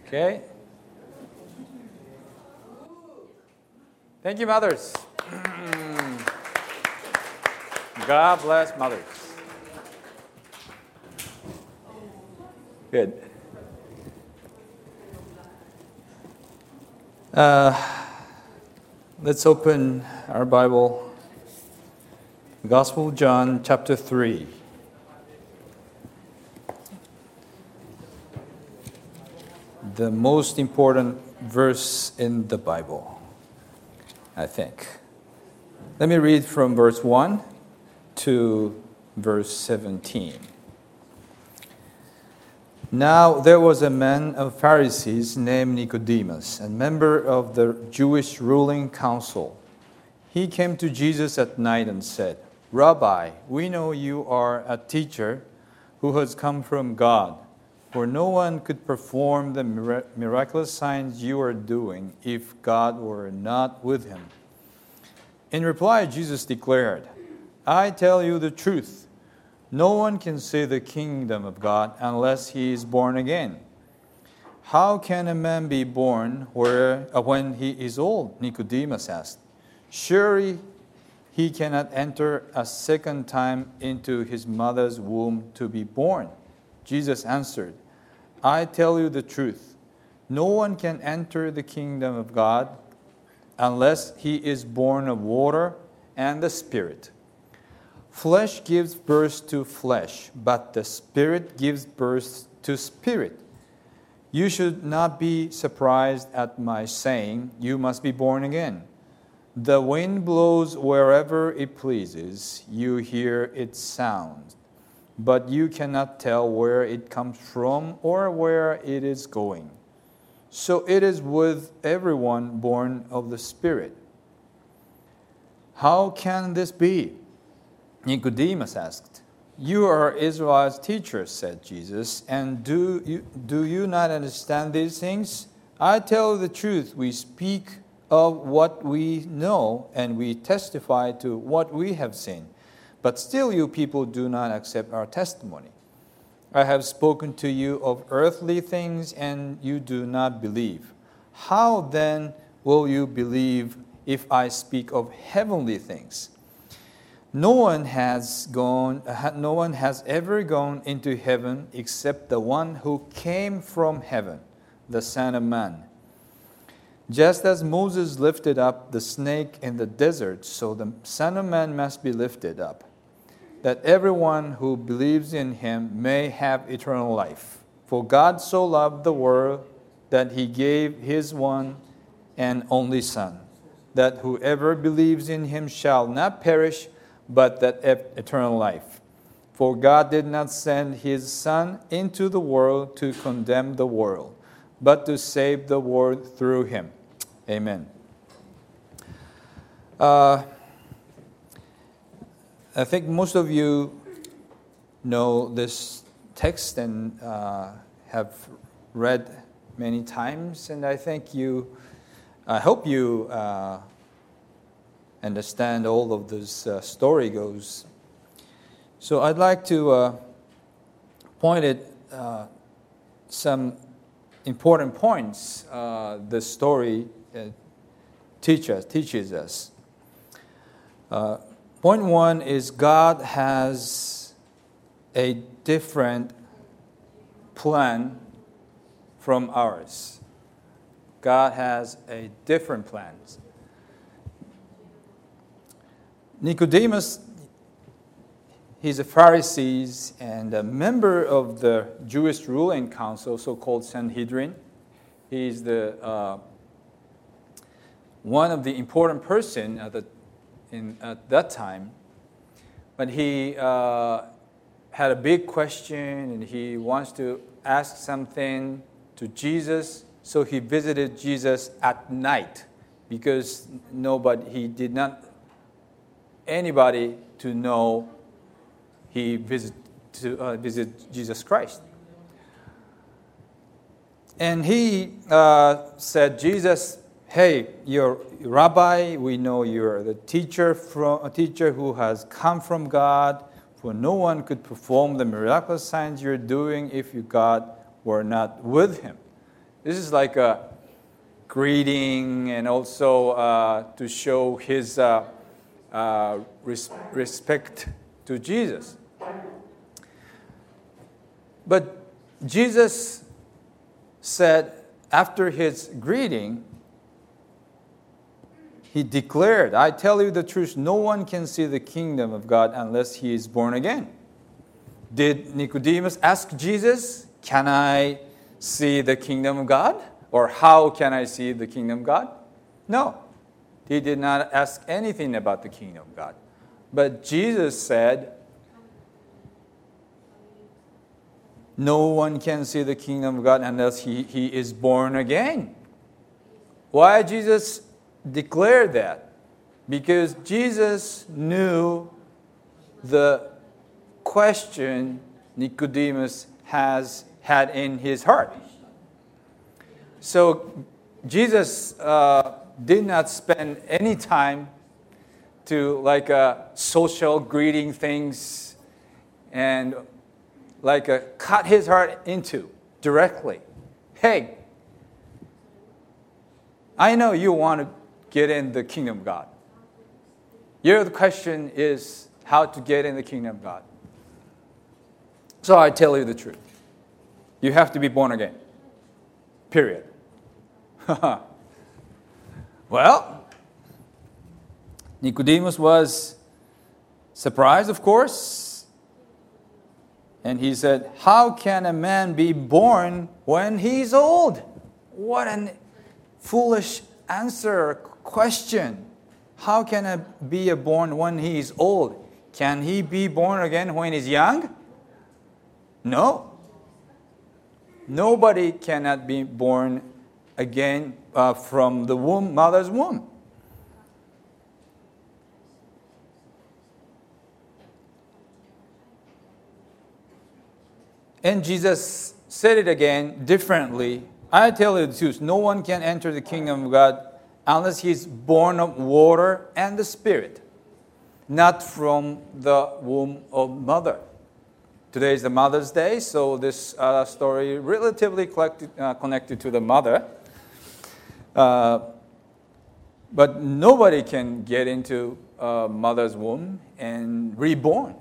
Okay. Thank you, mothers. God bless mothers. Good. Let's open our Bible. Gospel of John, chapter 3. The most important verse in the Bible, I think. Let me read from verse 1 to verse 17. Now there was a man of Pharisees named Nicodemus, a member of the Jewish ruling council. He came to Jesus at night and said, "Rabbi, we know you are a teacher who has come from God, for no one could perform the miraculous signs you are doing if God were not with him." In reply, Jesus declared, "I tell you the truth. No one can see the kingdom of God unless he is born again. How can a man be born when he is old?" Nicodemus asked. "Surely he cannot enter a second time into his mother's womb to be born." Jesus answered, "I tell you the truth. No one can enter the kingdom of God unless he is born of water and the Spirit. Flesh gives birth to flesh, but the Spirit gives birth to spirit. You should not be surprised at my saying, 'You must be born again.' The wind blows wherever it pleases. You hear its sound, but you cannot tell where it comes from or where it is going. So it is with everyone born of the Spirit." "How can this be?" Nicodemus asked. "You are Israel's teacher," said Jesus, "and do you not understand these things? I tell you the truth. We speak of what we know, and we testify to what we have seen. But still you people do not accept our testimony. I have spoken to you of earthly things, and you do not believe. How then will you believe if I speak of heavenly things? No one has ever gone into heaven except the one who came from heaven, the Son of Man. Just as Moses lifted up the snake in the desert, so the Son of Man must be lifted up, that everyone who believes in him may have eternal life. For God so loved the world that he gave his one and only Son, that whoever believes in him shall not perish, but that eternal life. For God did not send his Son into the world to condemn the world, but to save the world through him." Amen. I think most of you know this text and have read many times, and I hope you understand all of this story goes. So I'd like to point at some important points the story teaches us. Point one is God has a different plan from ours. God has a different plan. Nicodemus, he's a Pharisee and a member of the Jewish ruling council, so-called Sanhedrin. He's one of the important person at that time. But he had a big question, and he wants to ask something to Jesus. So he visited Jesus at night because he did not anybody to know he visit Jesus Christ. And he said, "Jesus, hey, you're Rabbi. We know you're the teacher who has come from God. For no one could perform the miraculous signs you're doing if God were not with him." This is like a greeting and also to show his respect to Jesus. But Jesus said after his greeting, he declared, I tell you the truth, no one can see the kingdom of God unless he is born again. Did Nicodemus ask Jesus, can I see the kingdom of God? Or how can I see the kingdom of God? No. He did not ask anything about the kingdom of God. But Jesus said, no one can see the kingdom of God unless he is born again. Why Jesus declared that? Because Jesus knew the question Nicodemus had in his heart. So Jesus did not spend any time to social greeting things and cut his heart into directly. Hey, I know you want to get in the kingdom of God. Your question is how to get in the kingdom of God. So I tell you the truth. You have to be born again. Period. Well, Nicodemus was surprised, of course. And he said, how can a man be born when he's old? What a foolish answer, question. How can a be born when he's old? Can he be born again when he's young? No. Nobody cannot be born again from the womb, mother's womb. And Jesus said it again differently. I tell you the truth, no one can enter the kingdom of God unless he is born of water and the Spirit, not from the womb of mother. Today is the Mother's Day, so this story relatively connected to the mother. But nobody can get into mother's womb and reborn.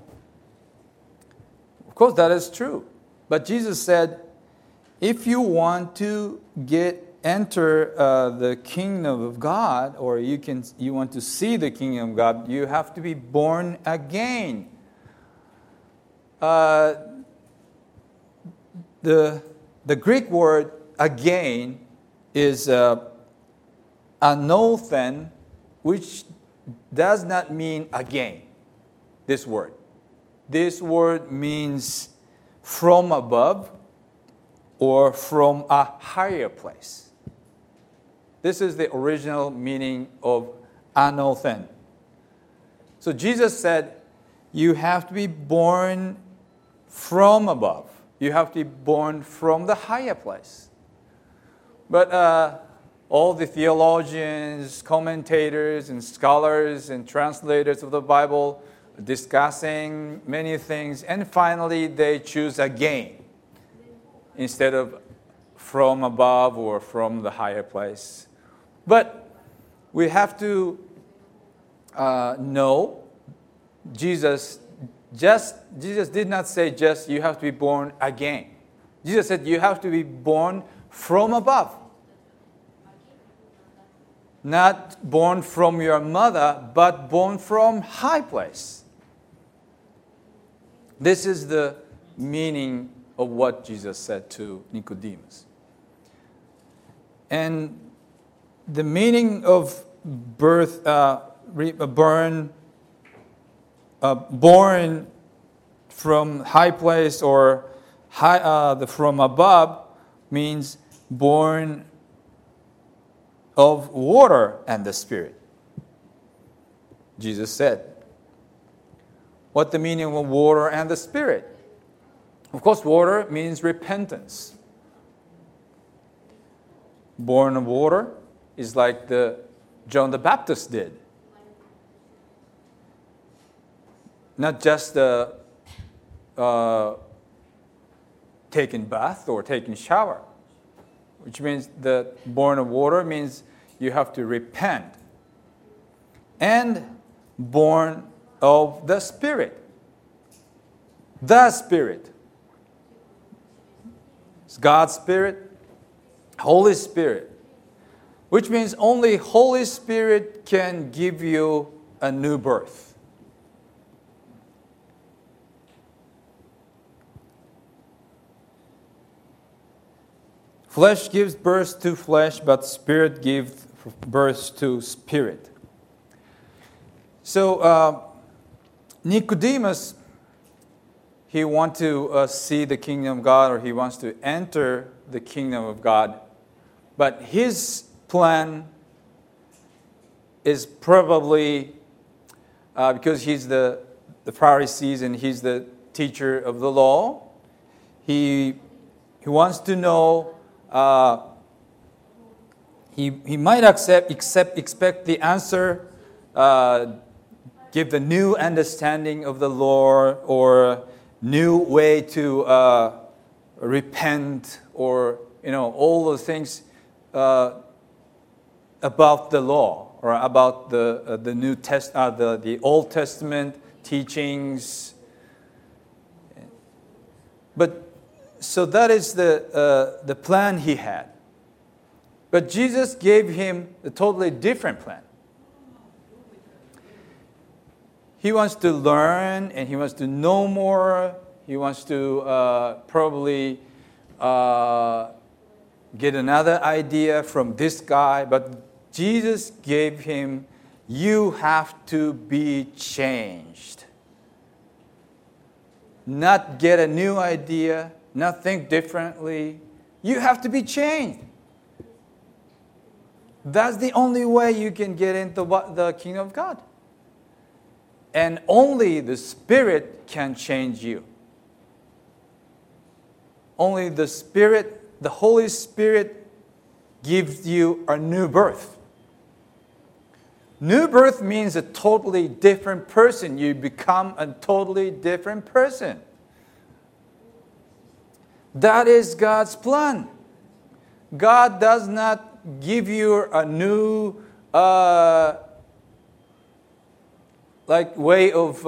Of course, that is true. But Jesus said, if you want to enter the kingdom of God, or you want to see the kingdom of God, you have to be born again. The Greek word again is anothen, which does not mean again. This word means from above or from a higher place. This is the original meaning of anothen. So Jesus said, you have to be born from above. You have to be born from the higher place. But all the theologians, commentators, and scholars and translators of the Bible discussing many things, and finally they choose again instead of from above or from the higher place. But we have to know Jesus did not say just you have to be born again. Jesus said you have to be born from above. Not born from your mother, but born from high place. This is the meaning of what Jesus said to Nicodemus. And the meaning of birth, born from high place or from above means born of water and the Spirit. Jesus said. What the meaning of water and the Spirit? Of course, water means repentance. Born of water is like John the Baptist did. Not just taking bath or taking shower. which means the born of water means you have to repent. And born of the Spirit. The Spirit. It's God's Spirit, Holy Spirit, which means only Holy Spirit can give you a new birth. Flesh gives birth to flesh, but Spirit gives birth to spirit. So Nicodemus, he wants to see the kingdom of God, or he wants to enter the kingdom of God. But his plan is probably, because he's the Pharisees and he's the teacher of the law, he wants to know, he might expect the answer, give the new understanding of the law, or new way to repent, or all those things about the law, or about the New Testament, the Old Testament teachings. But so that is the plan he had. But Jesus gave him a totally different plan. He wants to learn, and he wants to know more. He wants to probably get another idea from this guy. But Jesus gave him, you have to be changed. Not get a new idea, not think differently. You have to be changed. That's the only way you can get into the kingdom of God. And only the Spirit can change you. Only the Spirit, the Holy Spirit, gives you a new birth. New birth means a totally different person. You become a totally different person. That is God's plan. God does not give you a new way of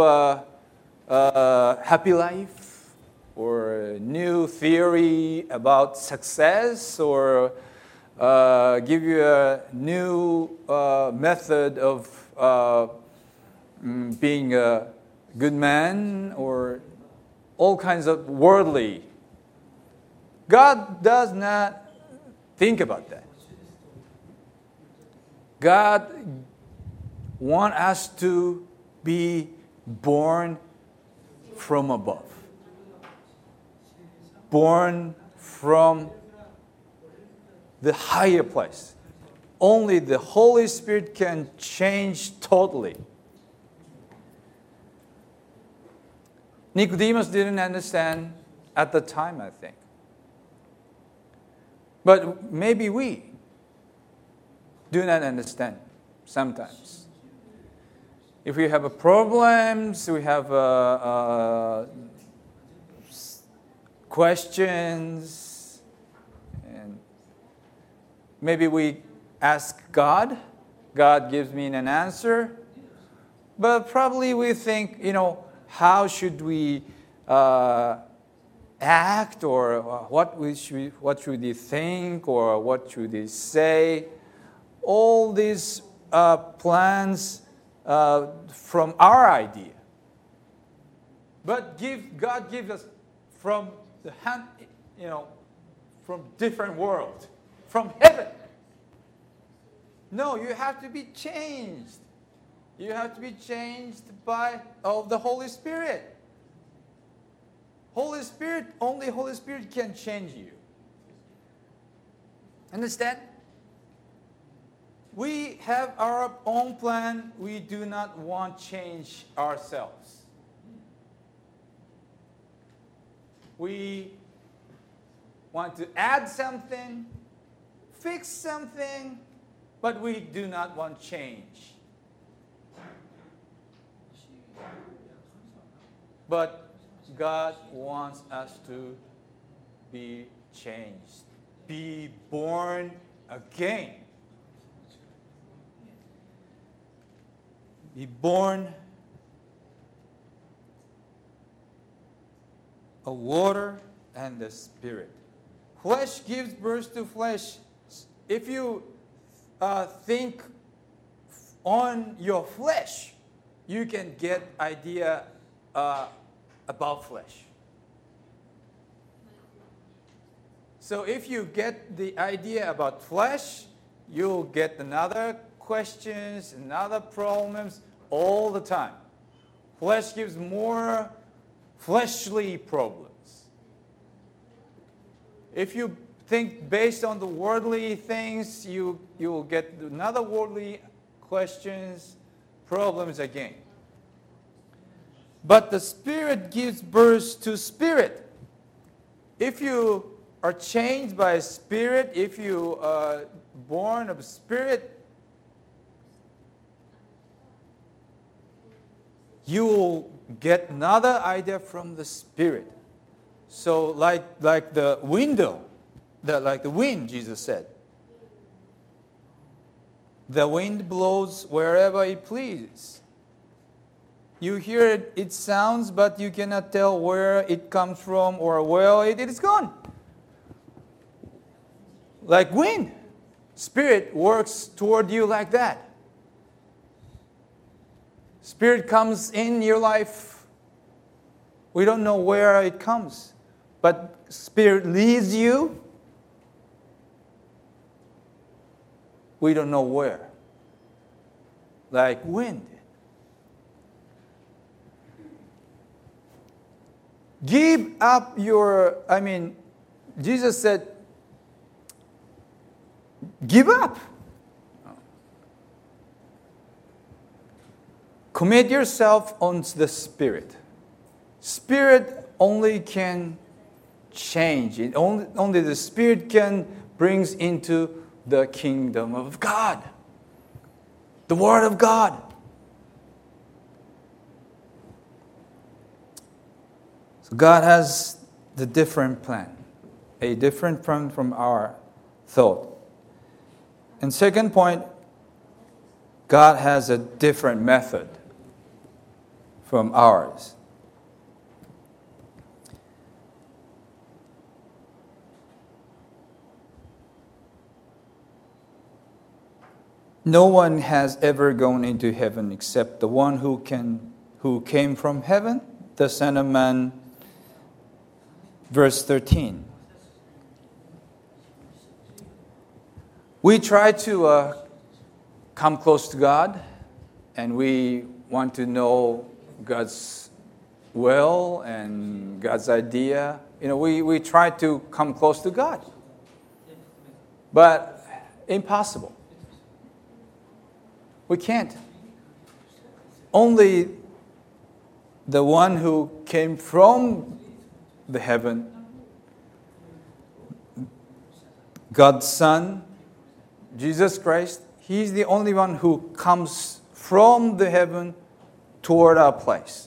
happy life, or a new theory about success, or give you a new method of being a good man, or all kinds of worldly. God does not think about that. God wants us to be born from above. Born from the higher place. Only the Holy Spirit can change totally. Nicodemus didn't understand at the time, I think. But maybe we do not understand sometimes. If we have problems, we have questions, and maybe we ask God. God gives me an answer. But probably we think, how should we act, or what should we think, or what should we say? All these plans from our idea. But God gives us from the hand, from different world, from heaven. No, you have to be changed. You have to be changed by the Holy Spirit. Only Holy Spirit can change you. Understand? We have our own plan. We do not want change ourselves. We want to add something, fix something, but we do not want change. But God wants us to be changed. be born again. Be born of water and the Spirit. Flesh gives birth to flesh. If you think on your flesh, you can get idea about flesh. So if you get the idea about flesh, you'll get another questions, another problems all the time. Flesh gives more fleshly problems. If you think based on the worldly things, you will get another worldly questions, problems again. But the Spirit gives birth to spirit. If you are changed by Spirit, if you are born of Spirit, you will get another idea from the Spirit. So like the window, like the wind, Jesus said. The wind blows wherever it pleases. You hear it sounds, but you cannot tell where it comes from or where it is gone. Like wind. Spirit works toward you like that. Spirit comes in your life. We don't know where it comes. But Spirit leads you. We don't know where. Like wind. Give up Jesus said, give up. Commit yourself on the Spirit. Spirit only can change. Only the Spirit can bring into the kingdom of God. The Word of God. So God has the different plan. A different plan from our thought. And second point, God has a different method from ours. No one has ever gone into heaven except the one who came from heaven, the Son of Man. Verse 13. We try to come close to God, and we want to know God's will and God's idea. We try to come close to God. But impossible. We can't. Only the one who came from the heaven, God's Son, Jesus Christ, He's the only one who comes from the heaven toward our place.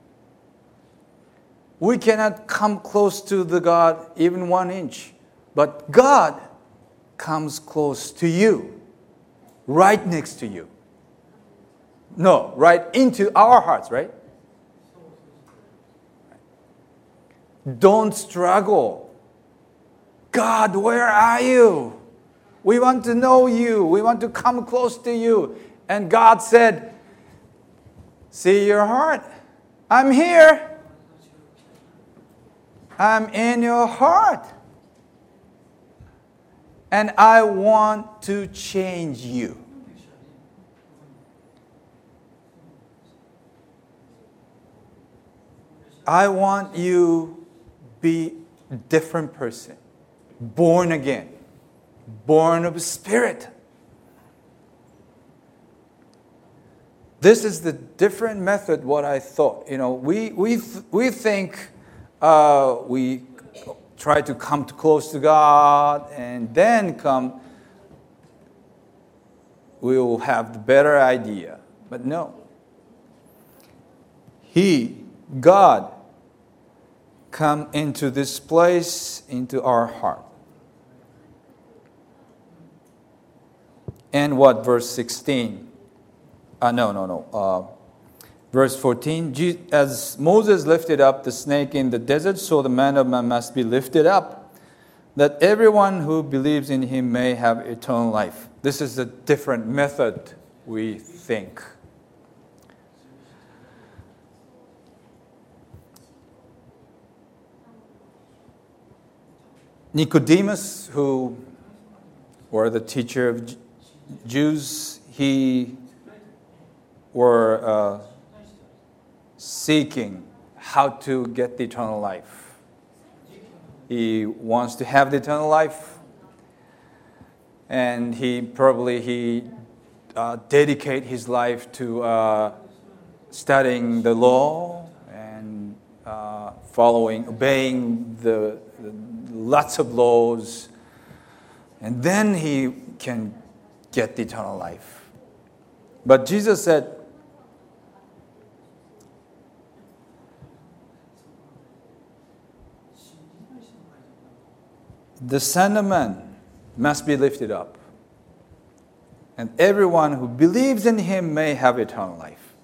We cannot come close to the God even 1 inch, but God comes close to you, right next to you. No, right into our hearts, right? Don't struggle. God, where are you? We want to know you. We want to come close to you. And God said, see your heart. I'm here. I'm in your heart. And I want to change you. I want you to be a different person. Born again. Born of Spirit. This is the different method what I thought. We think we try to come too close to God and then we will have the better idea. But no. God, come into this place, into our heart. And what? Verse 16. Verse 14. As Moses lifted up the snake in the desert, so the Son of Man must be lifted up, that everyone who believes in him may have eternal life. This is a different method, we think. Nicodemus, who were the teacher of Jews, he were seeking how to get the eternal life. He wants to have the eternal life, and he dedicate his life to studying the law and obeying the lots of laws, and then he can get the eternal life. But Jesus said, the Son of Man must be lifted up, and everyone who believes in him may have eternal life.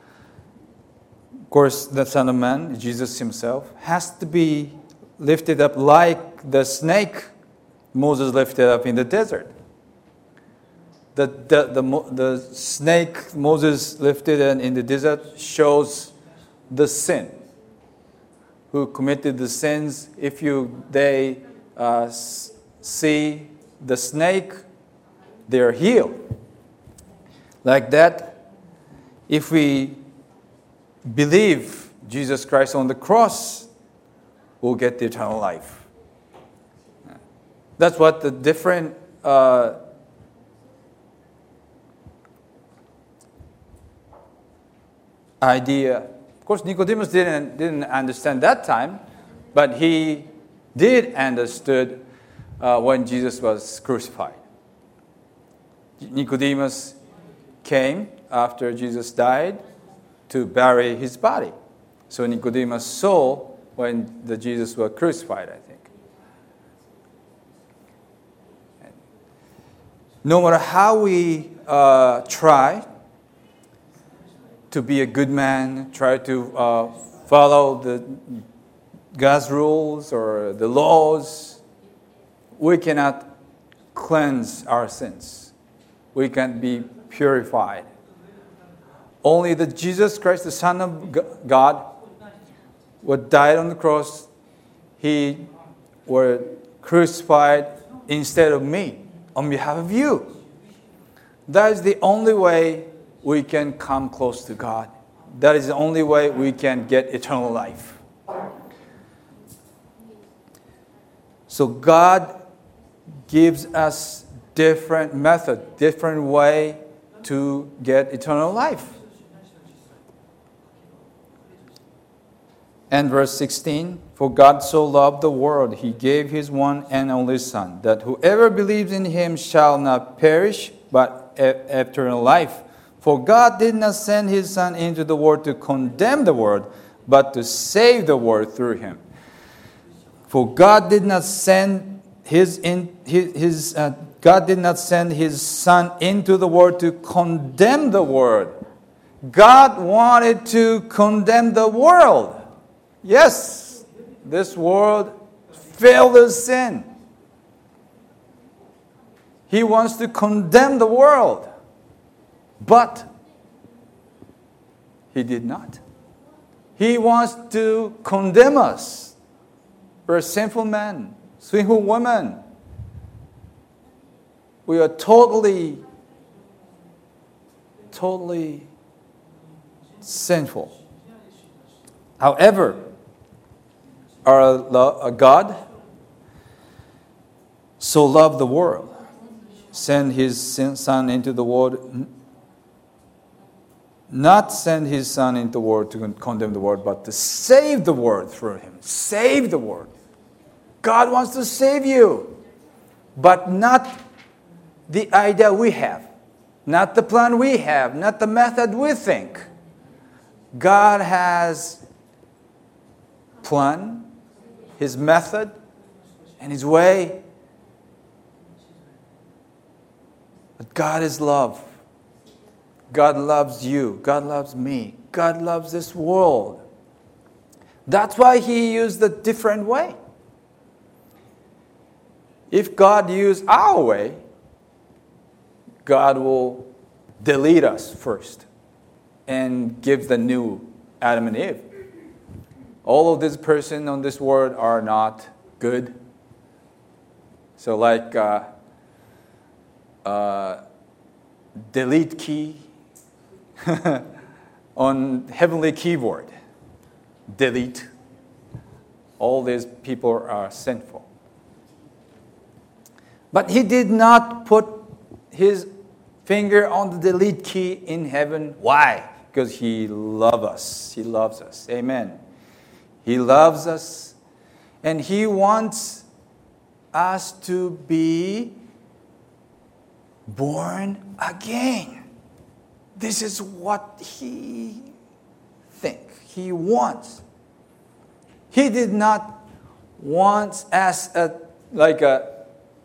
Of course, the Son of Man, Jesus himself, has to be lifted up like the snake Moses lifted up in the desert. The snake Moses lifted in the desert shows the sin. Who committed the sins? If they see the snake, they are healed. Like that, if we believe Jesus Christ on the cross, we'll get the eternal life. That's what the different idea. Of course, Nicodemus didn't understand that time, but he did understood when Jesus was crucified. Nicodemus came after Jesus died to bury his body. So Nicodemus saw when Jesus was crucified, I think. No matter how we try to be a good man, try to follow God's rules or the laws, we cannot cleanse our sins. We can't be purified. Only the Jesus Christ, the Son of God, what died on the cross, he was crucified instead of me, on behalf of you. That is the only way we can come close to God. That is the only way we can get eternal life. So God gives us different method, different way to get eternal life. And verse 16, for God so loved the world, he gave his one and only Son, that whoever believes in him shall not perish, but have eternal life. For God did not send his Son into the world to condemn the world, but to save the world through him. For God did not send his Son into the world to condemn the world. God wanted to condemn the world. Yes, this world filled with sin. He wants to condemn the world. But he did not. He wants to condemn us. We're a sinful man, sinful woman. We are totally sinful. However, our God so loved the world, sent his Son into the world, not send his Son into the world to condemn the world, but to save the world through him. Save the world. God wants to save you, but not the idea we have, not the plan we have, not the method we think. God has plan, his method, and his way. But God is love. God loves you. God loves me. God loves this world. That's why He used a different way. If God used our way, God will delete us first and give the new Adam and Eve. All of this person on this world are not good. So like delete key on heavenly keyboard. Delete. All these people are sinful. But He did not put His finger on the delete key in heaven. Why? Because He loves us. He loves us. Amen. He loves us. And He wants us to be born again. This is what He thinks. He wants. He did not want us like a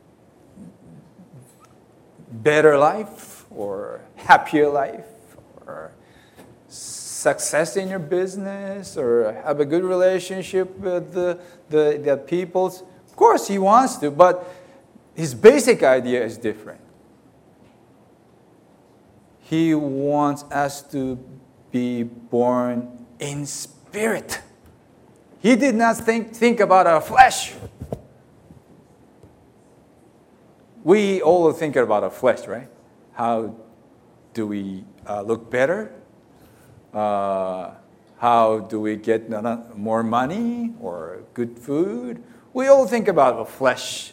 better life or happier life or success in your business or have a good relationship with the peoples. Of course He wants to, but His basic idea is different. He wants us to be born in spirit. He did not think about our flesh. We all think about our flesh, right? How do we look better? How do we get more money or good food? We all think about the flesh,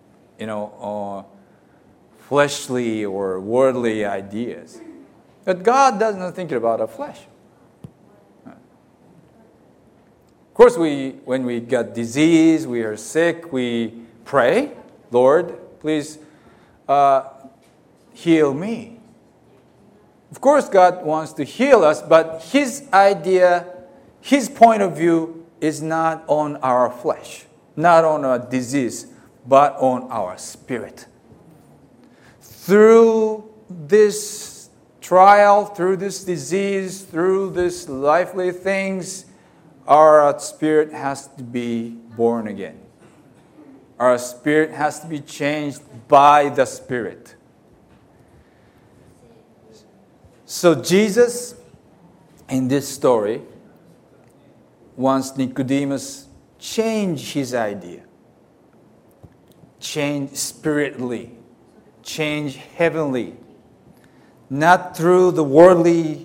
fleshly or worldly ideas. But God doesn't think about our flesh. Of course, when we get disease, we are sick, we pray, Lord, please heal me. Of course, God wants to heal us, but His idea, His point of view is not on our flesh, not on our disease, but on our spirit. Through this trial, through this disease, through these lively things, our spirit has to be born again. Our spirit has to be changed by the Spirit. So Jesus, in this story, wants Nicodemus change his idea. Change spiritually. Change heavenly. Not through the worldly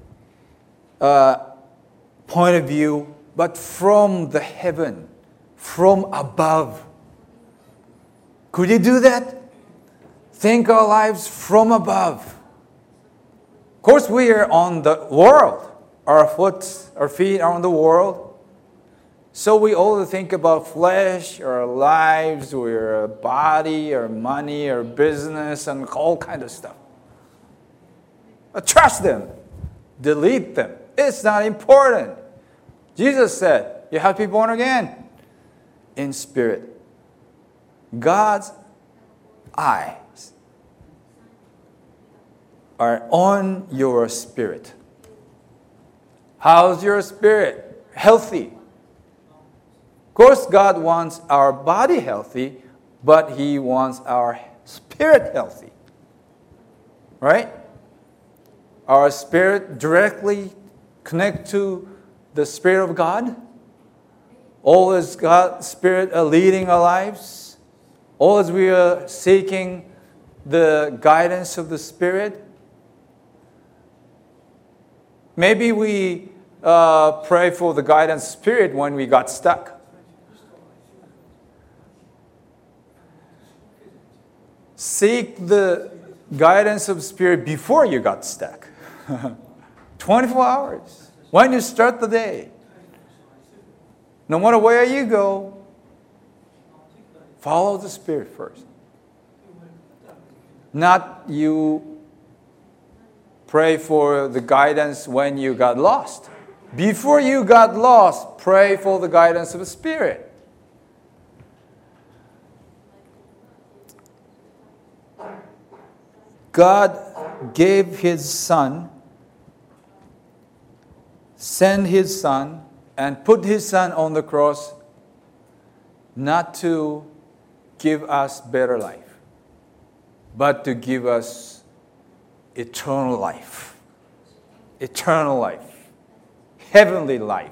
point of view, but from the heaven, from above. Could you do that? Think our lives from above. Of course, we are on the world. Our feet are on the world. So we all think about flesh, our lives, our body, our money, our business, and all kind of stuff. But trash them. Delete them. It's not important. Jesus said, you have to be born again in spirit. God's eyes are on your spirit. How's your spirit? Healthy. Of course, God wants our body healthy, but He wants our spirit healthy. Right? Our spirit directly connect to the Spirit of God. All is God's Spirit leading our lives. All as we are seeking the guidance of the Spirit. Maybe we pray for the guidance of Spirit when we got stuck. Seek the guidance of Spirit before you got stuck. 24 hours. When you start the day. No matter where you go, follow the Spirit first. Not you pray for the guidance when you got lost. Before you got lost, pray for the guidance of the Spirit. God gave His Son, sent His Son, and put His Son on the cross not to give us better life, but to give us eternal life. Eternal life. Heavenly life.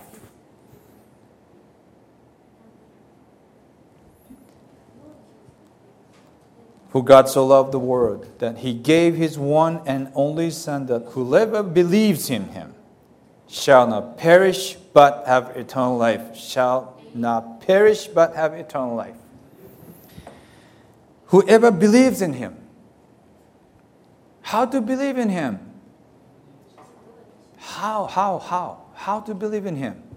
For God so loved the world that He gave His one and only Son, that whoever believes in Him shall not perish but have eternal life. Shall not perish but have eternal life. Whoever believes in Him. How to believe in Him? How to believe in Him?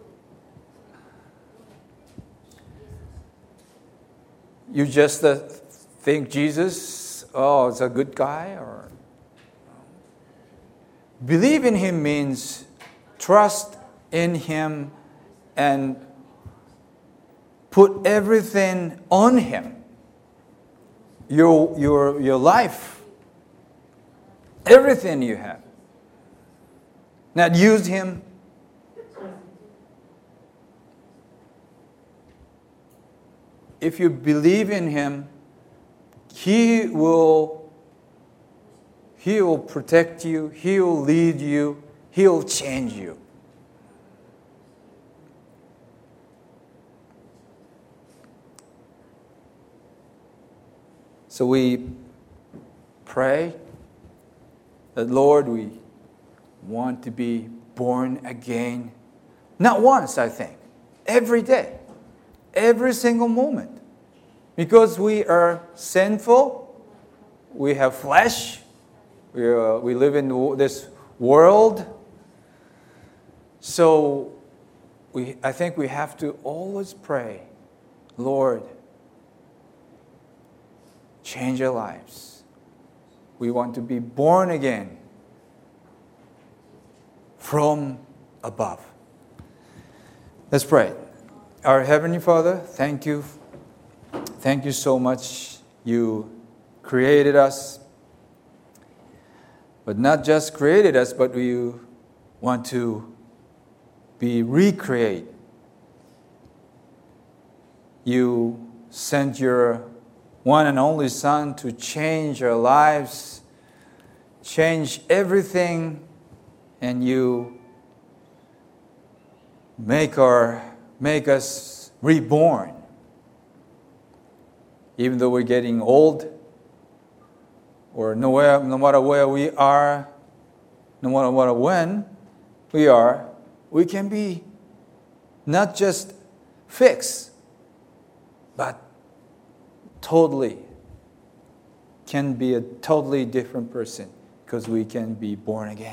You just think Jesus, is a good guy? Or believe in Him means trust in Him and put everything on Him. Your life, everything you have. Not use Him. If you believe in Him, He will protect you, He will lead you, He will change you. So we pray that, Lord, we want to be born again. Not once, I think. Every day. Every single moment. Because we are sinful. We have flesh. We live in this world. So I think we have to always pray, Lord, change our lives. We want to be born again from above. Let's pray. Our Heavenly Father, thank you. Thank you so much. You created us. But not just created us, but you want to be recreated. You sent your one and only Son to change our lives, change everything, and you make us reborn. Even though we're getting old, or no matter where we are, no matter when we are, we can be not just fixed, but can be a totally different person because we can be born again.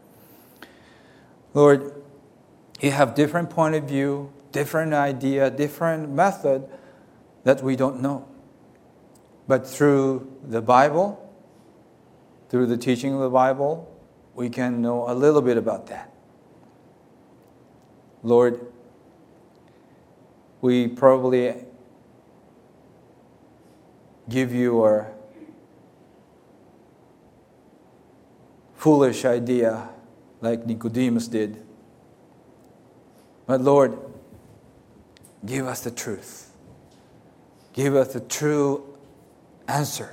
Lord, you have different point of view, different idea, different method that we don't know. But through the Bible, through the teaching of the Bible, we can know a little bit about that. Lord, we probably give you our foolish idea like Nicodemus did. But Lord, give us the truth. Give us the true answer.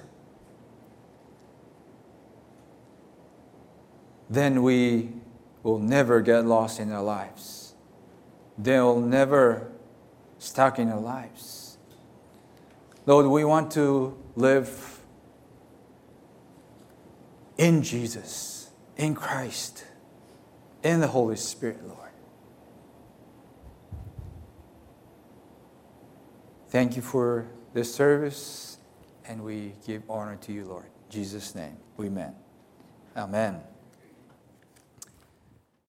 Then we will never get lost in our lives. They'll never stuck in our lives. Lord, we want to live in Jesus, in Christ, in the Holy Spirit, Lord. Thank you for this service, and we give honor to you, Lord. In Jesus' name, amen. Amen.